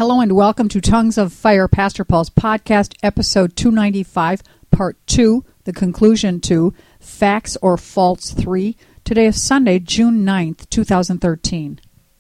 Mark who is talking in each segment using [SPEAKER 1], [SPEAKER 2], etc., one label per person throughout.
[SPEAKER 1] Hello and welcome to Tongues of Fire, Pastor Paul's podcast, episode 295, part 2, the conclusion to Facts or False 3. Today is Sunday, June 9th, 2013.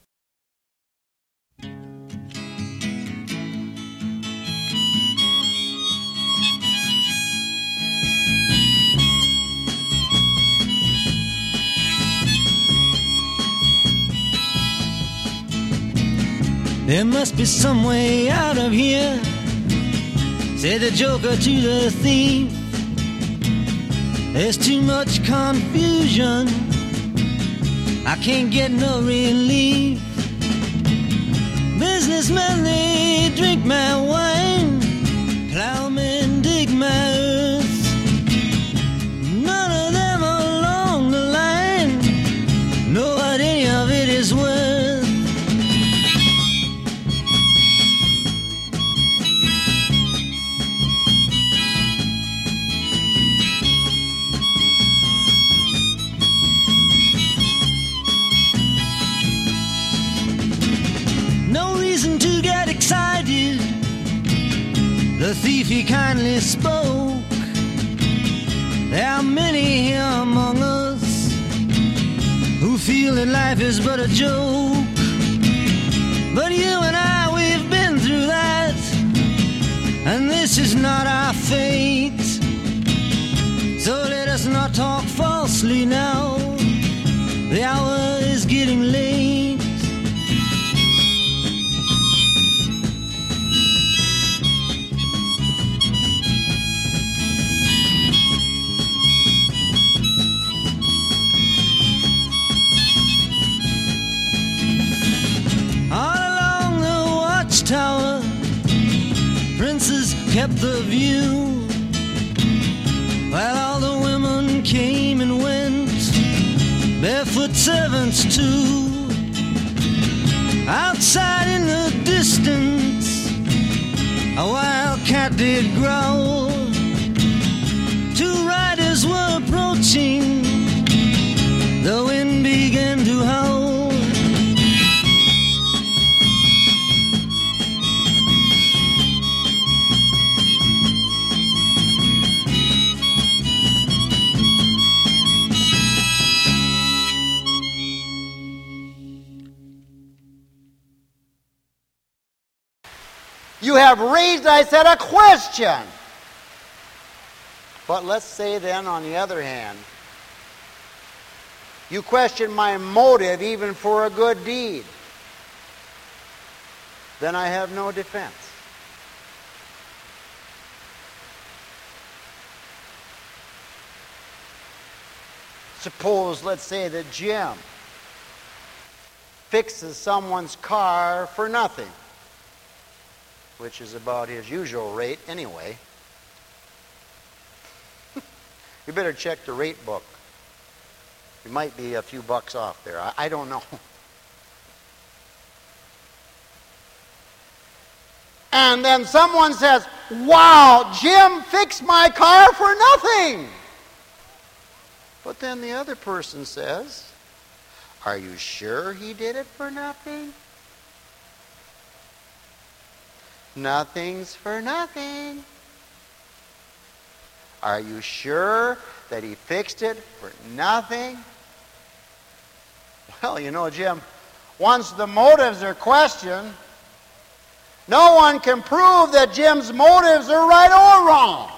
[SPEAKER 2] There must be some way out of here, said the joker to the thief. There's too much confusion, I can't get no relief. Businessmen, they drink my wine, plowmen dig my earth. None of them along the line know what any of it is worth. Excited, the thief he kindly spoke. There are many here among us who feel that life is but a joke. But you and I, we've been through that, and this is not our fate. So let us not talk falsely now, the hour is getting late. Tower, princes kept the view, while all the women came and went, barefoot servants too. Outside in the distance, a wild cat did growl. Two riders were approaching, the wind began to howl.
[SPEAKER 3] You have raised, I said, a question. But let's say then, on the other hand, you question my motive even for a good deed. Then I have no defense. Suppose, let's say, that Jim fixes someone's car for nothing, which is about his usual rate anyway. You better check the rate book. You might be a few bucks off there. I don't know. And then someone says, wow, Jim fixed my car for nothing. But then the other person says, are you sure he did it for nothing? Nothing's for nothing. Are you sure that he fixed it for nothing? Well, you know, Jim, once the motives are questioned, no one can prove that Jim's motives are right or wrong.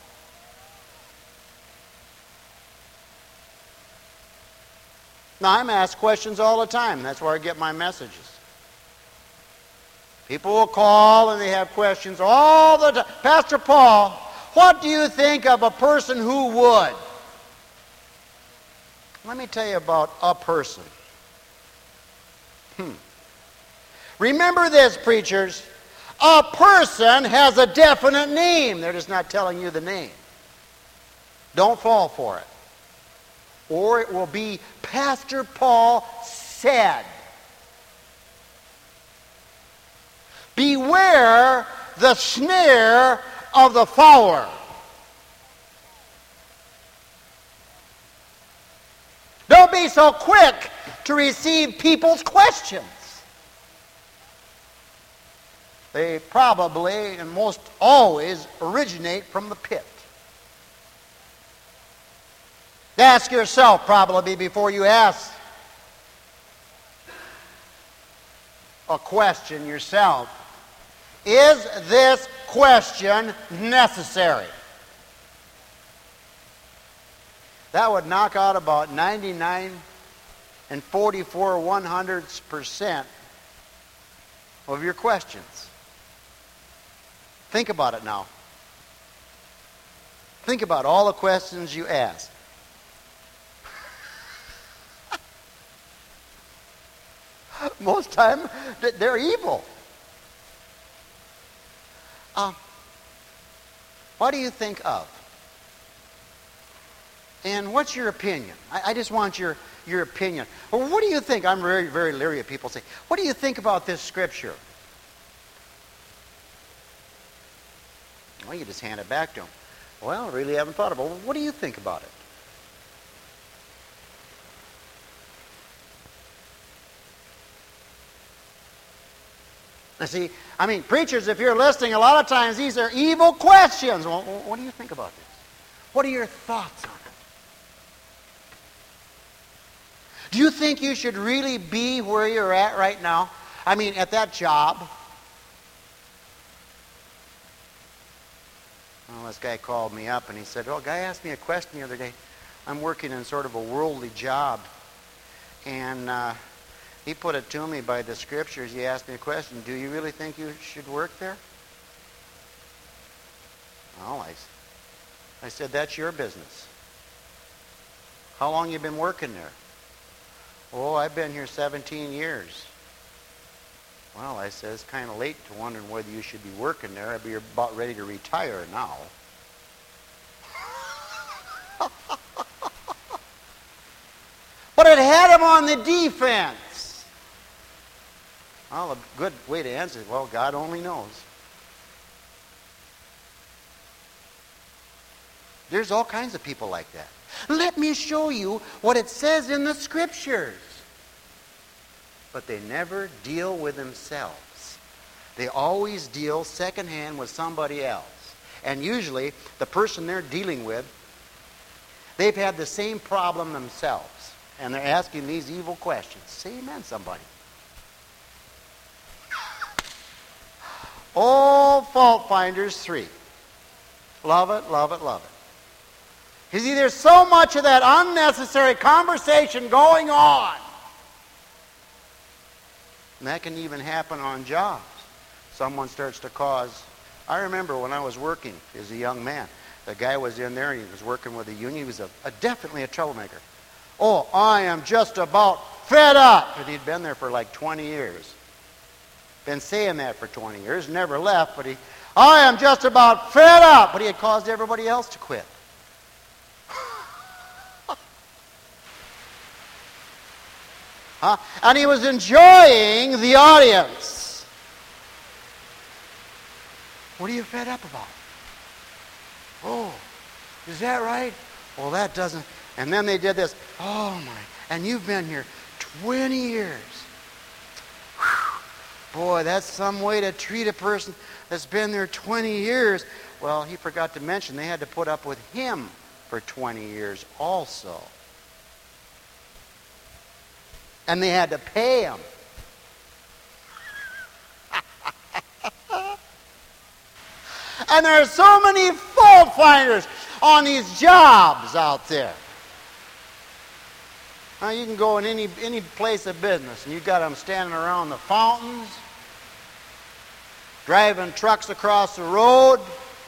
[SPEAKER 3] Now, I'm asked questions all the time. That's where I get my messages. People will call and they have questions all the time. Pastor Paul, what do you think of a person who would? Let me tell you about a person. Remember this, preachers. A person has a definite name. They're just not telling you the name. Don't fall for it. Or it will be Pastor Paul said. Beware the snare of the fowler. Don't be so quick to receive people's questions. they probably and most always originate from the pit. Ask yourself probably before you ask a question yourself, is this question necessary? That would knock out about 99 and 44/100% of your questions. Think about it now. Think about all the questions you ask. Most time, they're evil. What do you think of? And what's your opinion? I just want your opinion. Well, what do you think? I'm very, very leery of people say, what do you think about this scripture? Well, you just hand it back to them. Well, I really haven't thought about it. Well, what do you think about it? Now see, preachers, if you're listening, a lot of times these are evil questions. Well, what do you think about this? What are your thoughts on it? Do you think you should really be where you're at right now? At that job? Well, this guy called me up and he said, a guy asked me a question the other day. I'm working in sort of a worldly job. And he put it to me by the scriptures. He asked me a question. Do you really think you should work there? Well, I said, that's your business. How long you been working there? Oh, I've been here 17 years. Well, I said, it's kind of late to wondering whether you should be working there. I'd be about ready to retire now. But it had him on the defense. Well, a good way to answer it, well, God only knows. There's all kinds of people like that. Let me show you what it says in the scriptures. But they never deal with themselves. They always deal secondhand with somebody else. And usually, the person they're dealing with, they've had the same problem themselves. And they're asking these evil questions. Say amen, somebody. Oh, Fault Finders 3. Love it, love it, love it. You see, there's so much of that unnecessary conversation going on. And that can even happen on jobs. Someone starts to cause... I remember when I was working as a young man, the guy was in there and he was working with a union. He was definitely a troublemaker. Oh, I am just about fed up. And he'd been there for like 20 years. Been saying that for 20 years, never left, but I am just about fed up. But he had caused everybody else to quit. And he was enjoying the audience. What are you fed up about? Oh, is that right? Well, that doesn't... And then they did this. Oh, my. And you've been here 20 years. Whew. Boy, that's some way to treat a person that's been there 20 years. Well, he forgot to mention they had to put up with him for 20 years also. And they had to pay him. And there are so many fault finders on these jobs out there. Now you can go in any place of business and you've got them standing around the fountains, driving trucks across the road,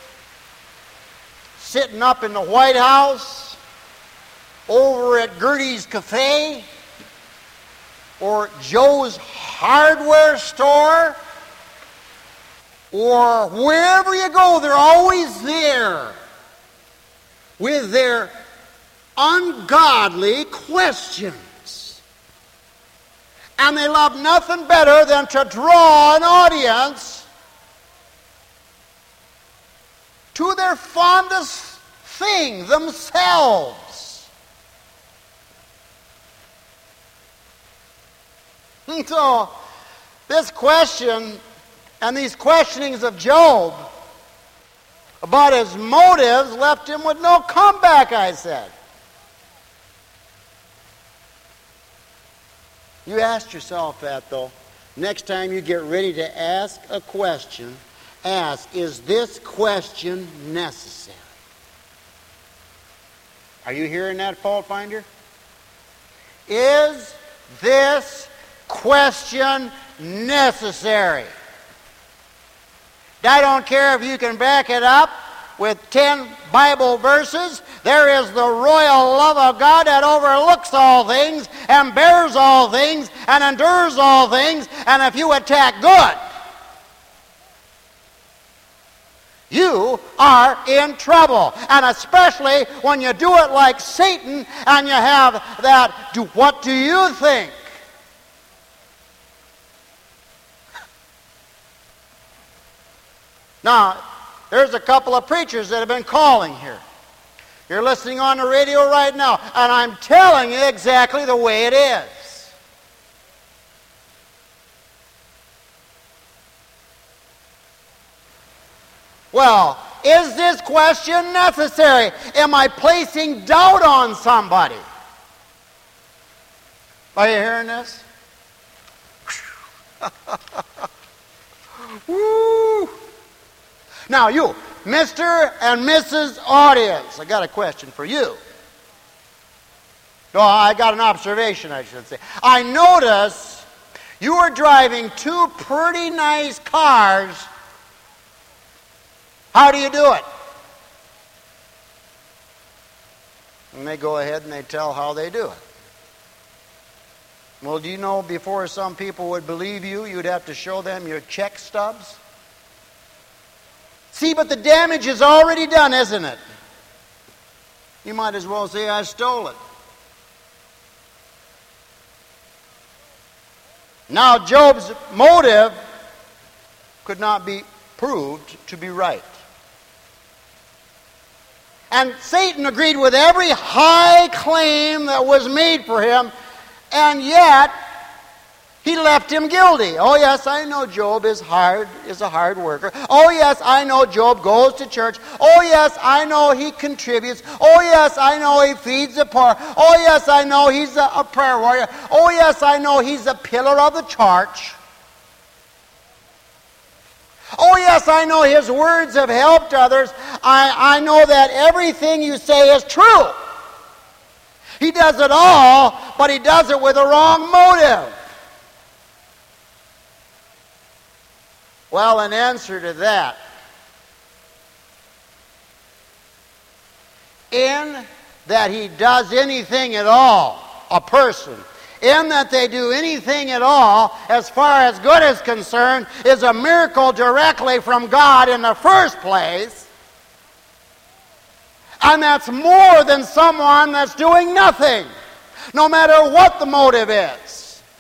[SPEAKER 3] sitting up in the White House, over at Gertie's Cafe, or Joe's hardware store, or wherever you go, they're always there with their ungodly questions. And they love nothing better than to draw an audience to their fondest thing, themselves. And so, this question And these questionings of Job about his motives left him with no comeback, I said. You asked yourself that, though. Next time you get ready to ask a question, ask, is this question necessary? Are you hearing that, fault finder? Is this question necessary? I don't care if you can back it up with 10 Bible verses. There is the royal love of God that overlooks all things and bears all things and endures all things. And if you attack good, you are in trouble. And especially when you do it like Satan and you have that, what do you think? Now, there's a couple of preachers that have been calling here. You're listening on the radio right now, and I'm telling you exactly the way it is. Well, is this question necessary? Am I placing doubt on somebody? Are you hearing this? Woo! Now you, Mr. and Mrs. Audience, I got a question for you. No, I got an observation, I should say. I notice you are driving two pretty nice cars. How do you do it? And they go ahead and they tell how they do it. Well, do you know before some people would believe you, you'd have to show them your check stubs? See, but the damage is already done, isn't it? You might as well say, I stole it. Now, Job's motive could not be proved to be right. And Satan agreed with every high claim that was made for him, and yet he left him guilty. Oh yes, I know Job is a hard worker. Oh yes, I know Job goes to church. Oh yes, I know he contributes. Oh yes, I know he feeds the poor. Oh yes, I know he's a prayer warrior. Oh yes, I know he's a pillar of the church. Oh yes, I know his words have helped others. I know that everything you say is true. He does it all, but he does it with a wrong motive. Well, in answer to that, in that he does anything at all, a person, in that they do anything at all, as far as good is concerned, is a miracle directly from God in the first place. And that's more than someone that's doing nothing, no matter what the motive is.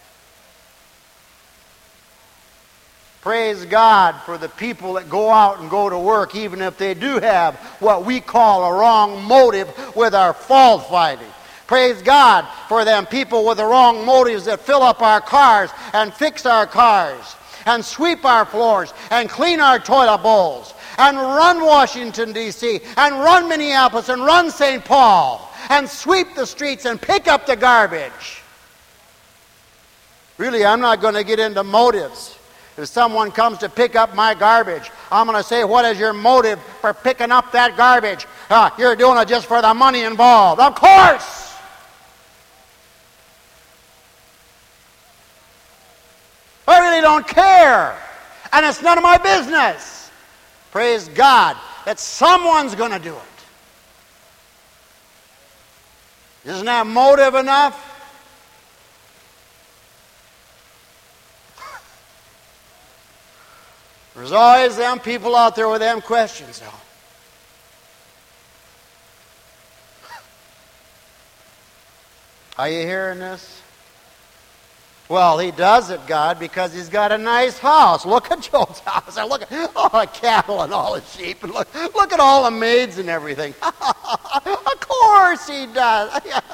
[SPEAKER 3] Praise God for the people that go out and go to work, even if they do have what we call a wrong motive with our fault finding. Praise God for them people with the wrong motives that fill up our cars and fix our cars and sweep our floors and clean our toilet bowls and run Washington, D.C. and run Minneapolis and run St. Paul and sweep the streets and pick up the garbage. Really, I'm not going to get into motives. If someone comes to pick up my garbage, I'm going to say, what is your motive for picking up that garbage? You're doing it just for the money involved. Of course! I really don't care. And it's none of my business. Praise God that someone's going to do it. Isn't that motive enough? There's always them people out there with them questions, though. Are you hearing this? Well, he does it, God, because he's got a nice house. Look at Job's house. And look at all the cattle and all the sheep. And look at all the maids and everything. Of course he does.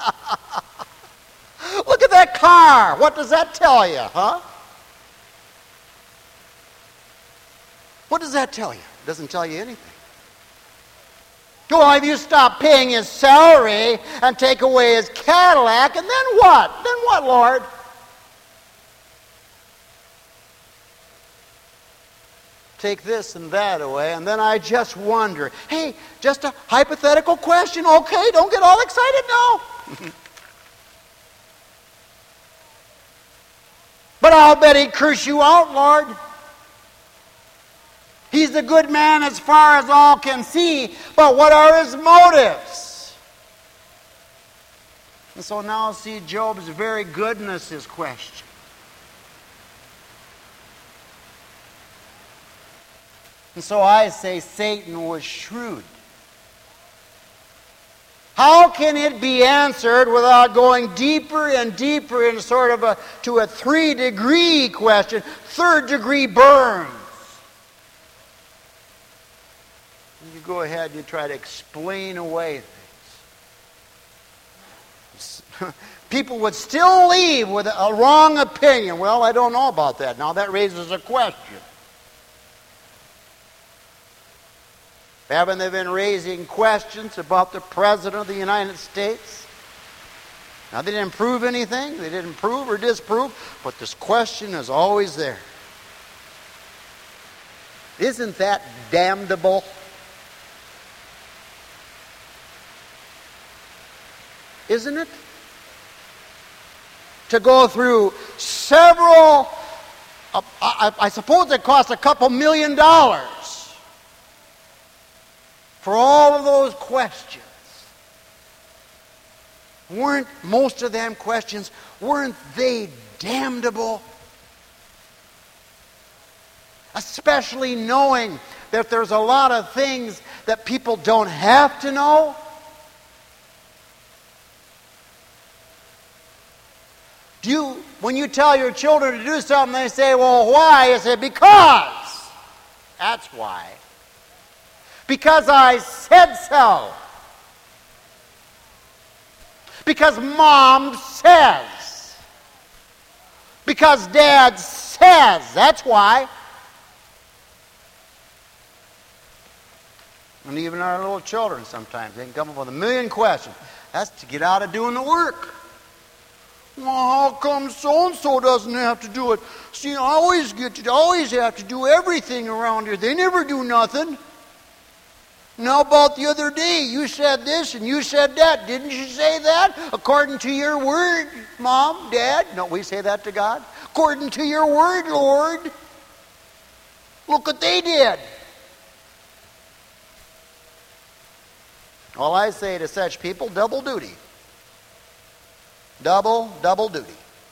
[SPEAKER 3] Look at that car. What does that tell you, huh? What does that tell you? It doesn't tell you anything. Well, if you stop paying his salary and take away his Cadillac, and then what? Then what, Lord? Take this and that away, and then I just wonder. Hey, just a hypothetical question. Okay, don't get all excited now. But I'll bet he'd curse you out, Lord. He's a good man as far as all can see, but what are his motives? And so now see, Job's very goodness is questioned. And so I say Satan was shrewd. How can it be answered without going deeper and deeper in sort of a 3-degree question, 3rd-degree burns? You go ahead and you try to explain away things. People would still leave with a wrong opinion. Well, I don't know about that. Now that raises a question. Haven't they been raising questions about the President of the United States? Now, they didn't prove anything. They didn't prove or disprove. But this question is always there. Isn't that damnable? Isn't it? To go through several, I suppose it cost a couple $1 million for all of those questions. Weren't most of them questions, weren't they damnable? Especially knowing that there's a lot of things that people don't have to know. When you tell your children to do something, they say, well, why? You say, because. That's why. Because I said so. Because Mom says. Because Dad says. That's why. And even our little children sometimes, they can come up with 1,000,000 questions. That's to get out of doing the work. Well, how come so-and-so doesn't have to do it? See, I always have to do everything around here. They never do nothing. Now about the other day, you said this and you said that. Didn't you say that? According to your word, Mom, Dad. No, we say that to God. According to your word, Lord. Look what they did. All I say to such people, double duty. Double duty.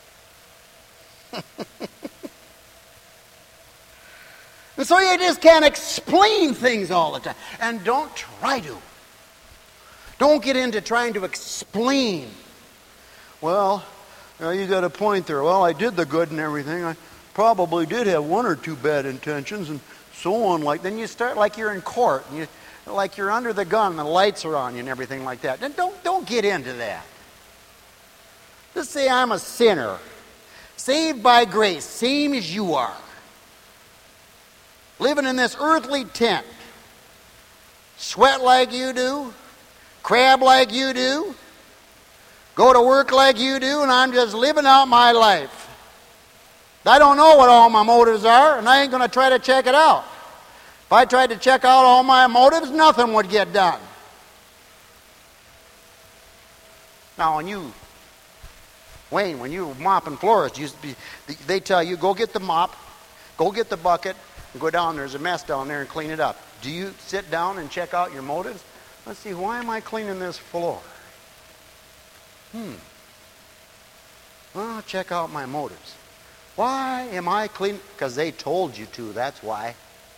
[SPEAKER 3] And so you just can't explain things all the time. And don't try to. Don't get into trying to explain. Well, you got a point there. Well, I did the good and everything. I probably did have 1 or 2 bad intentions and so on. Then you start like you're in court. And like you're under the gun and the lights are on you and everything like that. And don't get into that. Just say I'm a sinner, saved by grace, same as you are. Living in this earthly tent. Sweat like you do, crab like you do, go to work like you do, and I'm just living out my life. I don't know what all my motives are, and I ain't going to try to check it out. If I tried to check out all my motives, nothing would get done. Now, Wayne, when you were mopping floors, they tell you, go get the mop, go get the bucket, and go down, there's a mess down there, and clean it up. Do you sit down and check out your motives? Let's see, why am I cleaning this floor? Well, I'll check out my motives. Why am I cleaning? Because they told you to, that's why.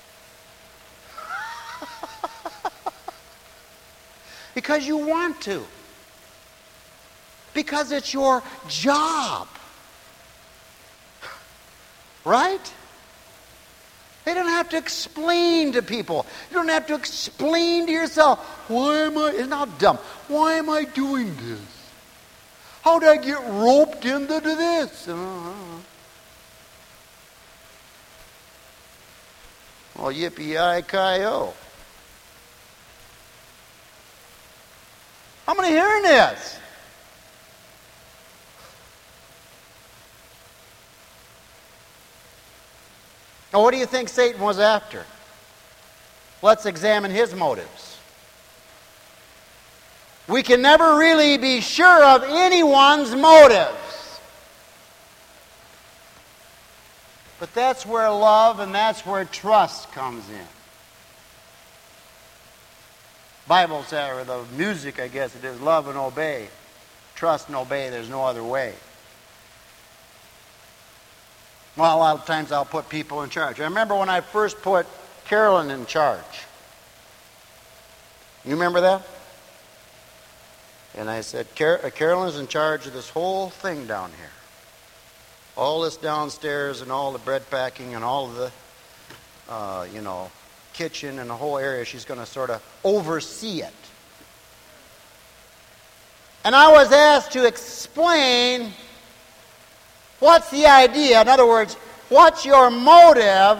[SPEAKER 3] Because you want to. Because it's your job. Right? They don't have to explain to people. You don't have to explain to yourself, it's not dumb. Why am I doing this? How did I get roped into this? Well, yippee-yi-ki-yo. How many hearing this? Now, what do you think Satan was after? Let's examine his motives. We can never really be sure of anyone's motives. But that's where love and that's where trust comes in. Bible says, or the music, I guess it is, love and obey. Trust and obey, there's no other way. Well, a lot of times I'll put people in charge. I remember when I first put Carolyn in charge. You remember that? And I said, Carolyn's in charge of this whole thing down here. All this downstairs and all the bread packing and all of the, kitchen and the whole area. She's going to sort of oversee it. And I was asked to explain what's the idea. In other words, what's your motive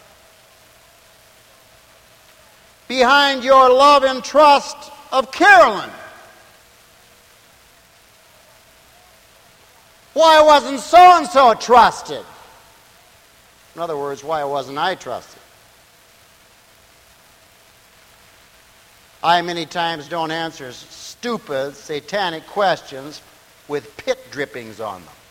[SPEAKER 3] behind your love and trust of Carolyn? Why wasn't so-and-so trusted? In other words, why wasn't I trusted? I many times don't answer stupid, satanic questions with pit drippings on them.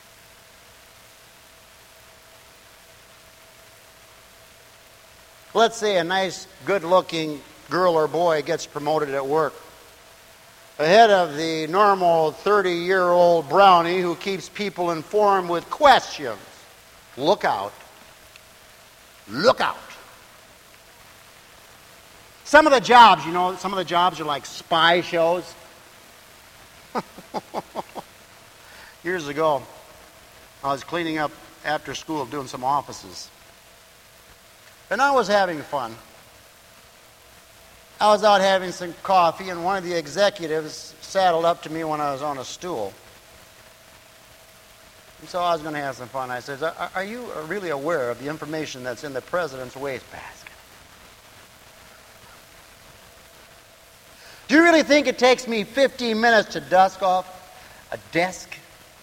[SPEAKER 3] Let's say a nice, good-looking girl or boy gets promoted at work. Ahead of the normal 30-year-old brownie who keeps people informed with questions. Look out. Look out. Some of the jobs, some of the jobs are like spy shows. Years ago, I was cleaning up after school, doing some offices. And I was having fun. I was out having some coffee, and one of the executives saddled up to me when I was on a stool. And so I was going to have some fun. I said, are you really aware of the information that's in the president's wastebasket? Do you really think it takes me 15 minutes to dust off a desk?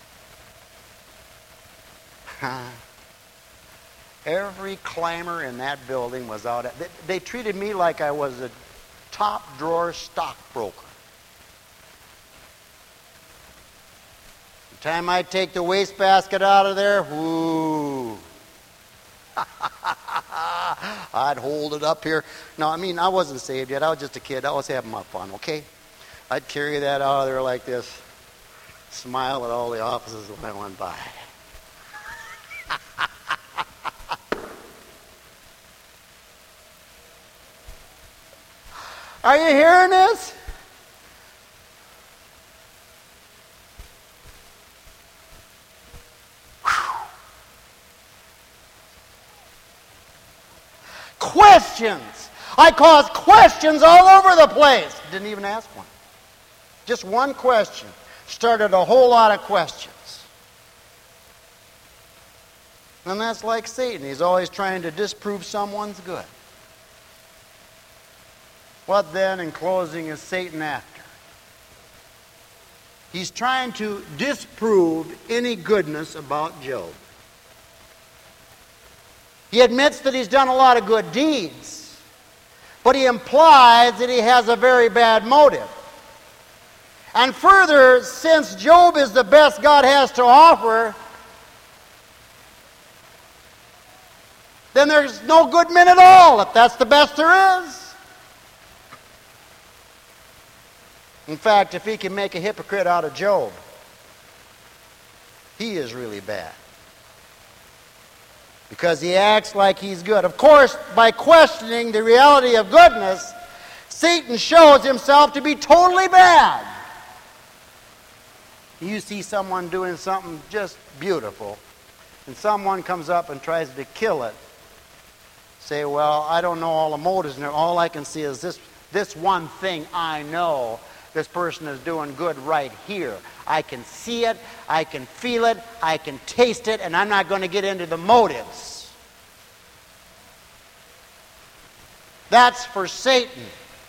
[SPEAKER 3] Every climber in that building was out. They treated me like I was a top drawer stockbroker. The time I take the wastebasket out of there, whoo. I'd hold it up here. No, I wasn't saved yet. I was just a kid. I was having my fun, okay? I'd carry that out of there like this, smile at all the offices when I went by. Are you hearing this? Questions. I caused questions all over the place. Didn't even ask one. Just one question started a whole lot of questions. And that's like Satan. He's always trying to disprove someone's good. What then, in closing, is Satan after? He's trying to disprove any goodness about Job. He admits that he's done a lot of good deeds, but he implies that he has a very bad motive. And further, since Job is the best God has to offer, then there's no good men at all, if that's the best there is. In fact, if he can make a hypocrite out of Job, he is really bad. Because he acts like he's good. Of course, by questioning the reality of goodness, Satan shows himself to be totally bad. You see someone doing something just beautiful, and someone comes up and tries to kill it. Say, well, I don't know all the motives, and all I can see is this one thing I know. This person is doing good right here. I can see it, I can feel it, I can taste it, and I'm not going to get into the motives. That's for Satan.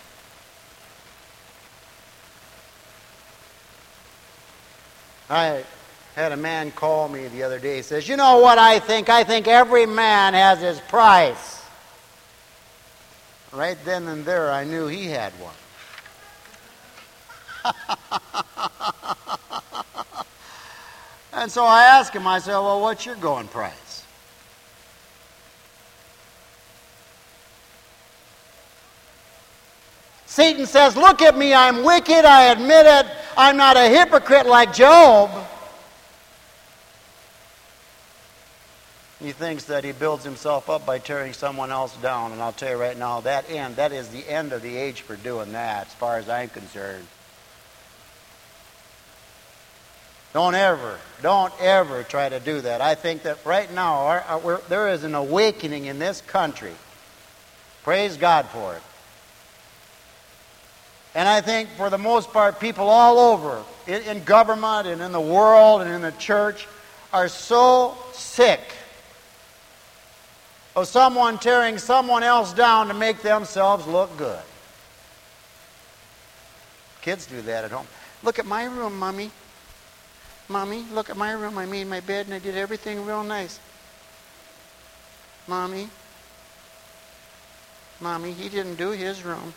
[SPEAKER 3] I had a man call me the other day. He says, you know what I think? I think every man has his price. Right then and there, I knew he had one. And so I asked him, I said, well, what's your going price? Satan says, look at me, I'm wicked, I admit it, I'm not a hypocrite like Job. He thinks that he builds himself up by tearing someone else down, and I'll tell you right now, that is the end of the age for doing that, as far as I'm concerned. Don't ever try to do that. I think that right now there is an awakening in this country. Praise God for it. And I think for the most part, people all over, in government and in the world and in the church, are so sick of someone tearing someone else down to make themselves look good. Kids do that at home. Look at my room, Mommy. Mommy, look at my room. I made my bed and I did everything real nice. Mommy, he didn't do his room.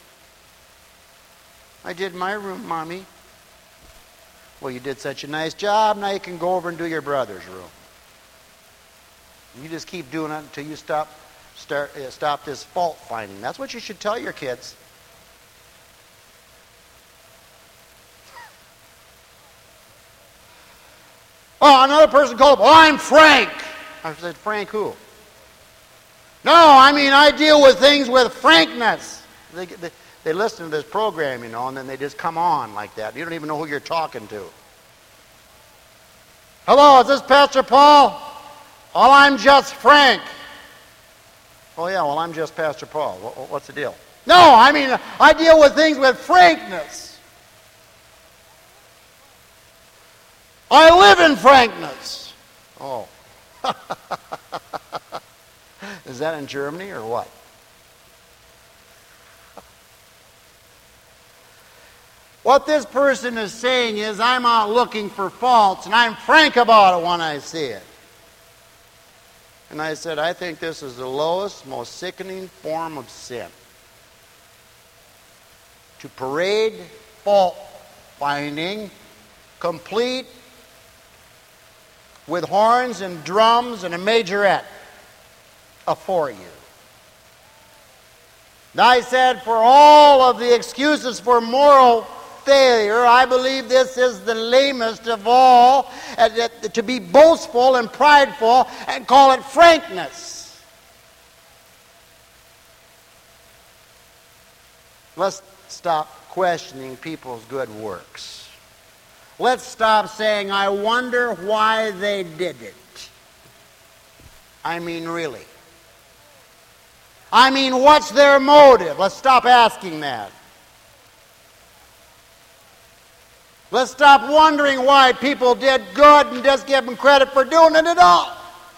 [SPEAKER 3] I did my room, Mommy. Well, you did such a nice job. Now you can go over and do your brother's room. You just keep doing it until you stop this fault finding. That's what you should tell your kids. Oh, another person called up. Oh, I'm Frank. I said, Frank who? No, I mean, I deal with things with frankness. They listen to this program, and then they just come on like that. You don't even know who you're talking to. Hello, is this Pastor Paul? Oh, I'm just Frank. Oh, yeah, well, I'm just Pastor Paul. What's the deal? No, I mean, I deal with things with frankness. I live in frankness. Oh. Is that in Germany or what? What this person is saying is, I'm out looking for faults, and I'm frank about it when I see it. And I said, I think this is the lowest, most sickening form of sin. To parade fault finding, complete with horns and drums and a majorette afore you. And I said, for all of the excuses for moral failure, I believe this is the lamest of all, to be boastful and prideful and call it frankness. Let's stop questioning people's good works. Let's stop saying, I wonder why they did it. I mean, really. I mean, what's their motive? Let's stop asking that. Let's stop wondering why people did good and just give them credit for doing it at all.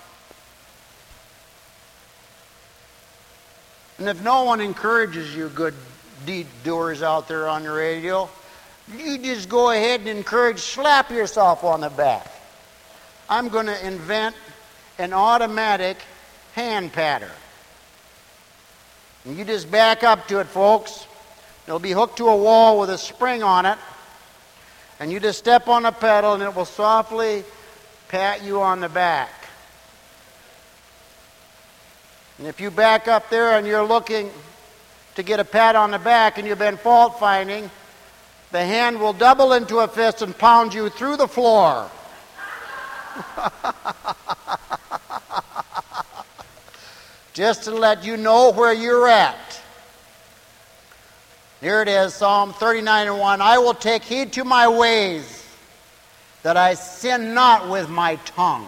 [SPEAKER 3] And if no one encourages you good deed doers out there on the radio, you just go ahead and slap yourself on the back. I'm going to invent an automatic hand patter. And you just back up to it, folks. It'll be hooked to a wall with a spring on it. And you just step on the pedal and it will softly pat you on the back. And if you back up there and you're looking to get a pat on the back and you've been fault finding, the hand will double into a fist and pound you through the floor. Just to let you know where you're at. Here it is, Psalm 39:1. I will take heed to my ways, that I sin not with my tongue.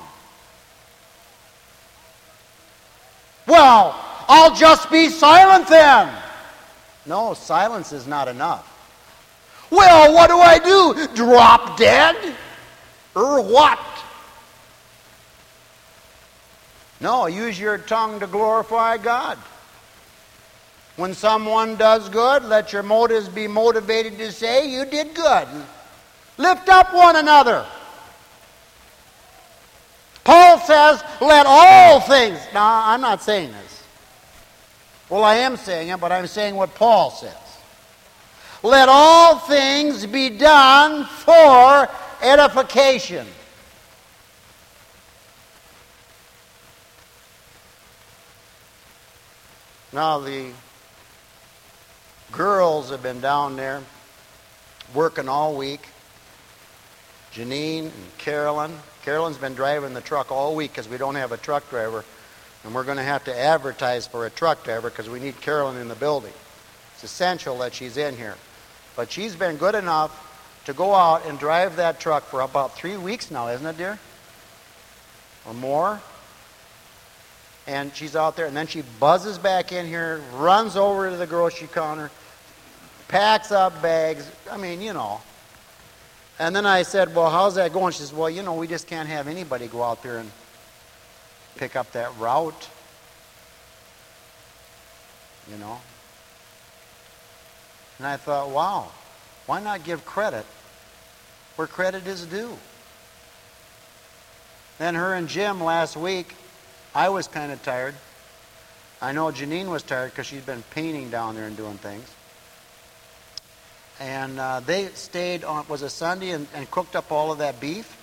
[SPEAKER 3] Well, I'll just be silent then. No, silence is not enough. Well, what do I do? Drop dead? Or what? No, use your tongue to glorify God. When someone does good, let your motives be motivated to say, you did good. Lift up one another. Paul says, let all things... Now, I'm not saying this. Well, I am saying it, but I'm saying what Paul says. Let all things be done for edification. Now, the girls have been down there working all week. Janine and Carolyn. Carolyn's been driving the truck all week because we don't have a truck driver. And we're going to have to advertise for a truck driver because we need Carolyn in the building. It's essential that she's in here. But she's been good enough to go out and drive that truck for about 3 weeks now, isn't it, dear? Or more? And she's out there, and then she buzzes back in here, runs over to the grocery counter, packs up bags. I mean, you know. And then I said, well, how's that going? She says, well, you know, we just can't have anybody go out there and pick up that route. You know. And I thought, wow, why not give credit where credit is due? Then her and Jim last week, I was kind of tired. I know Janine was tired because she's been painting down there and doing things. And they stayed on, was it Sunday, and cooked up all of that beef.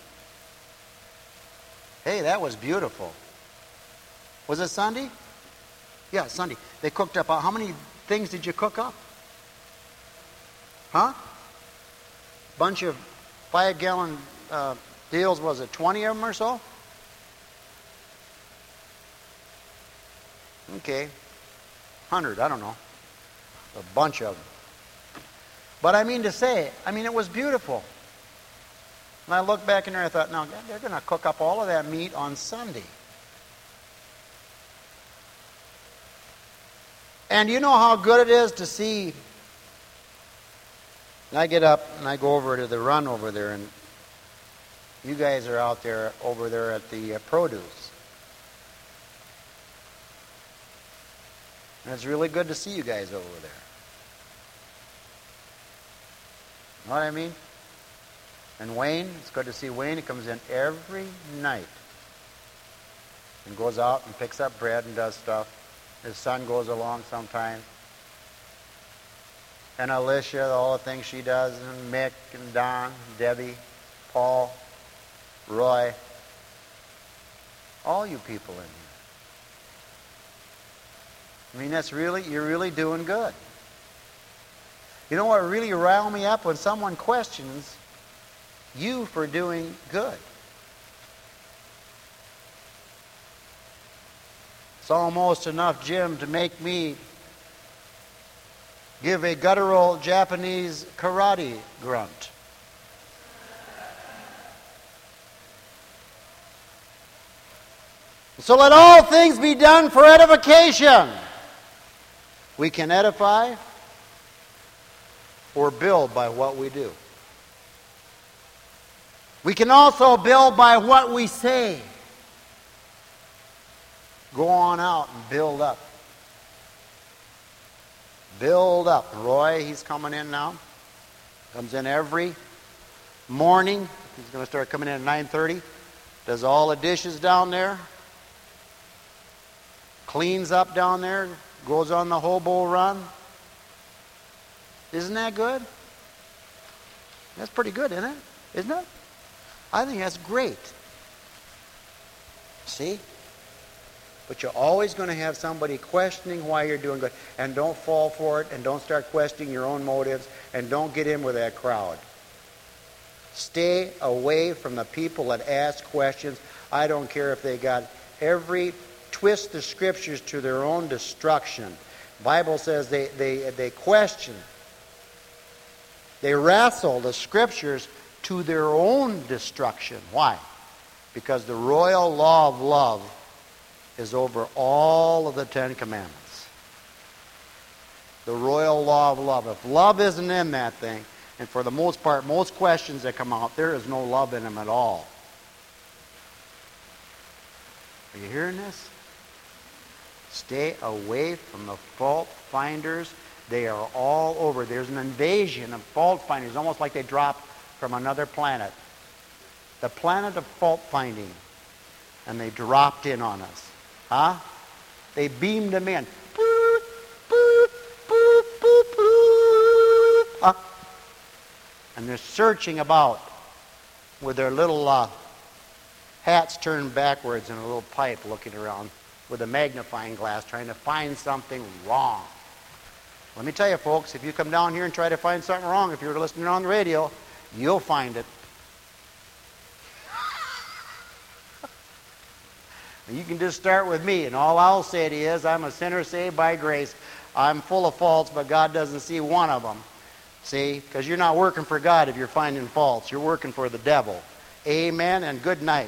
[SPEAKER 3] Hey, that was beautiful. Was it Sunday? Yeah, Sunday. They cooked up, how many things did you cook up? Huh? Bunch of 5-gallon deals, was it 20 of them or so? Okay, 100, I don't know. A bunch of them. But I mean to say, it was beautiful. And I looked back in there, I thought, now, they're going to cook up all of that meat on Sunday. And you know how good it is to see... And I get up and I go over to the run over there, and you guys are out there, over there at the produce. And it's really good to see you guys over there. Know what I mean? And Wayne, it's good to see Wayne. He comes in every night and goes out and picks up bread and does stuff. His son goes along sometimes. And Alicia, all the things she does, and Mick and Don, Debbie, Paul, Roy, all you people in here. You're really doing good. You know what really riled me up? When someone questions you for doing good. It's almost enough, Jim, to make me give a guttural Japanese karate grunt. So let all things be done for edification. We can edify or build by what we do. We can also build by what we say. Go on out and build up. Build up. Roy, he's coming in now. Comes in every morning. He's going to start coming in at 9:30. Does all the dishes down there. Cleans up down there. Goes on the hobo run. Isn't that good? That's pretty good, isn't it? Isn't it? I think that's great. See? But you're always going to have somebody questioning why you're doing good. And don't fall for it, and don't start questioning your own motives, and don't get in with that crowd. Stay away from the people that ask questions. I don't care if they got every twist the scriptures to their own destruction. The Bible says they question. They wrestle the scriptures to their own destruction. Why? Because the royal law of love is over all of the 10 Commandments. The royal law of love. If love isn't in that thing, and for the most part, most questions that come out, there is no love in them at all. Are you hearing this? Stay away from the fault finders. They are all over. There's an invasion of fault finders, almost like they dropped from another planet. The planet of fault finding. And they dropped in on us. Huh? They beamed them in. Boop, boop, boop, boop, boop. Huh? And they're searching about with their little hats turned backwards and a little pipe looking around with a magnifying glass trying to find something wrong. Let me tell you, folks, if you come down here and try to find something wrong, if you're listening on the radio, you'll find it. And you can just start with me, and all I'll say to you is, I'm a sinner saved by grace. I'm full of faults, but God doesn't see one of them. See? Because you're not working for God if you're finding faults. You're working for the devil. Amen, and good night.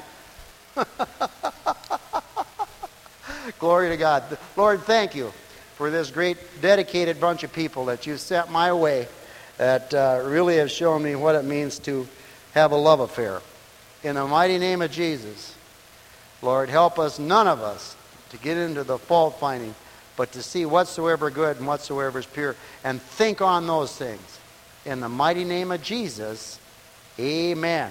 [SPEAKER 3] Glory to God. Lord, thank you for this great dedicated bunch of people that you sent my way that really have shown me what it means to have a love affair. In the mighty name of Jesus, Lord, help us, none of us, to get into the fault finding, but to see whatsoever good and whatsoever is pure, and think on those things. In the mighty name of Jesus, amen.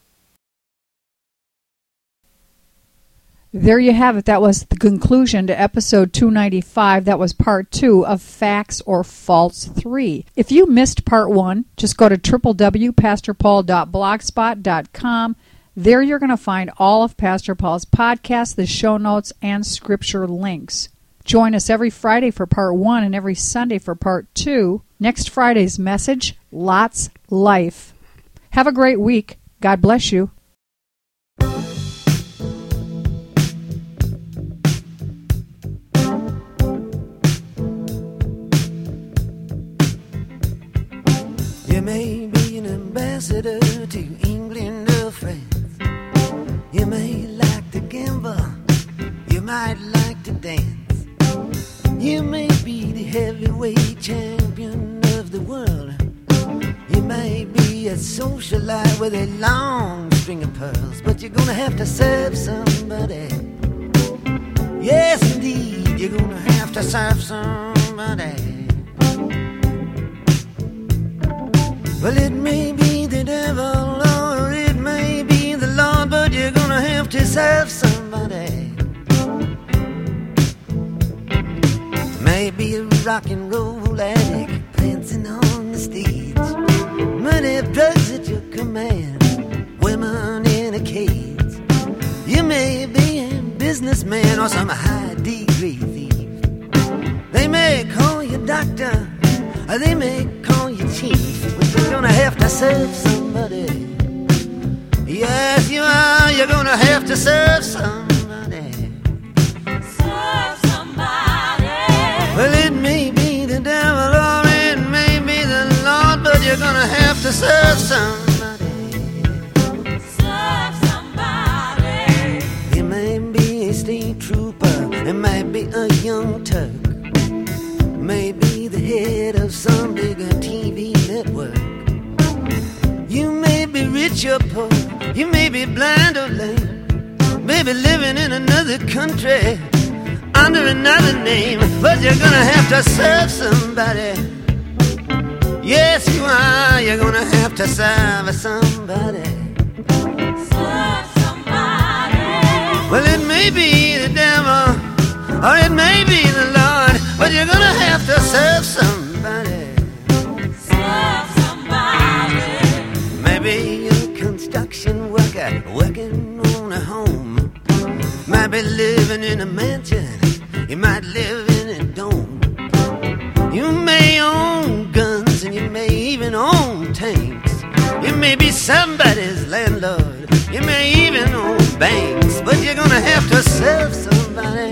[SPEAKER 1] There you have it. That was the conclusion to episode 295. That was part 2 of Facts or False 3. If you missed part 1, just go to www.pastorpaul.blogspot.com. There you're going to find all of Pastor Paul's podcasts, the show notes, and scripture links. Join us every Friday for part 1 and every Sunday for part 2. Next Friday's message, Lot's Life. Have a great week. God bless you.
[SPEAKER 2] You may be an ambassador to England or France. You may like to gamble. You might like to dance. You may be the heavyweight champion of the world. You may be a socialite with a long string of pearls, but you're gonna have to serve somebody. Yes, indeed, you're gonna have to serve somebody. Well, it may be the devil or it may be the Lord, but you're gonna have to serve somebody. Maybe a rock and roll addict prancing on the stage, money, drugs at your command, women in a cage. You may be a businessman or some high degree thief. They may call you doctor, or they may call you chief, but you're gonna have to serve somebody. Yes, you are. You're gonna have to serve somebody. Serve somebody. Well, it may be the devil or it may be the Lord, but you're gonna have to serve somebody. Serve somebody. It may be a state trooper. It might be a young Turk. Maybe the head of some bigger TV network. You may be rich or poor, you may be blind or lame, maybe living in another country under another name, but you're gonna have to serve somebody. Yes, you are. You're gonna have to serve somebody. Serve somebody. Well, it may be the devil or it may be the Lord, but you're gonna have to serve somebody. Serve somebody. Maybe a construction worker working on a home. Might be living in a mansion. You might live in a dome. You may own guns and you may even own tanks. You may be somebody's landlord. You may even own banks, but you're gonna have to serve somebody.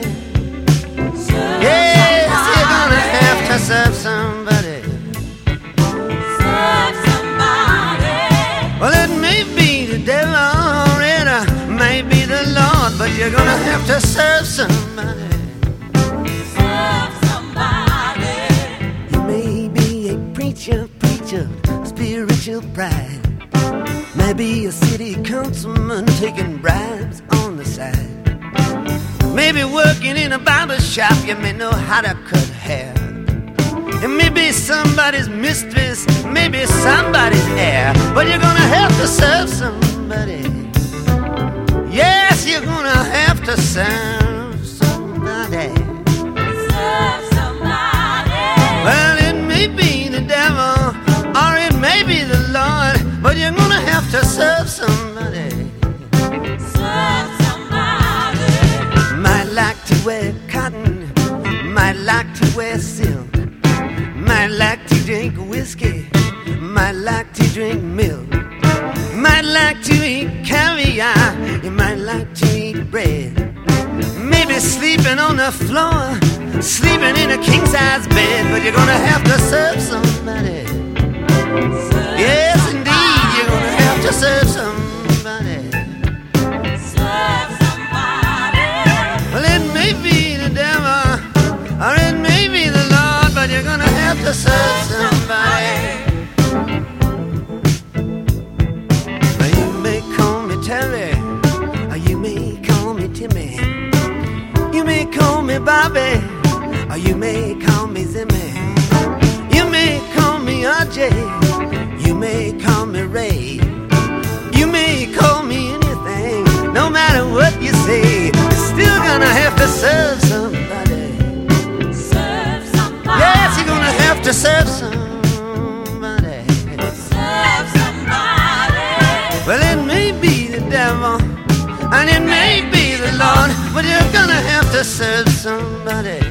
[SPEAKER 2] Yes, you're gonna have to serve somebody. Serve somebody. Well, it may be the devil or it may be the Lord, but you're gonna have to serve somebody. Serve somebody. You may be a preacher, spiritual pride. Maybe a city councilman taking bribes on the side. Maybe working in a barber shop, you may know how to cut hair. It may be somebody's mistress, maybe somebody's heir, but you're gonna have to serve somebody. Yes, you're gonna have to serve somebody.
[SPEAKER 4] Serve somebody.
[SPEAKER 2] Well, it may be the devil, or it may be the Lord, but you're gonna have to serve somebody.
[SPEAKER 4] Serve somebody.
[SPEAKER 2] Might like to wear cotton, might like to wear silk, might like to drink whiskey, might like to drink milk, might like to eat caviar, you might like to eat bread. Maybe sleeping on the floor, sleeping in a king-size bed, but you're gonna have to serve somebody. Yes, indeed, you're gonna have to serve somebody.
[SPEAKER 4] Serve somebody.
[SPEAKER 2] Well, it may be the devil, or it may be the Lord, but you're gonna have to serve somebody. Now, you may call me Terry, or you may call me Timmy. You may call me Bobby, or you may call me Zimmy. You may call me RJ, you may call me Ray. You may call me anything, no matter what you say, you're still gonna have to serve somebody.
[SPEAKER 4] Serve somebody.
[SPEAKER 2] Yes, you're gonna have to serve somebody.
[SPEAKER 4] Serve somebody.
[SPEAKER 2] Well, it may be the devil, and it may be the Lord, but you're gonna have to serve somebody.